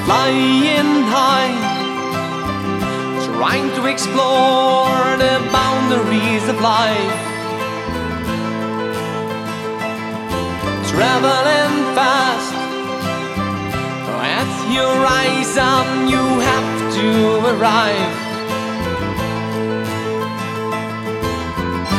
flying high, trying to explore the boundaries of life. Traveling fast, at your horizon you have to arrive.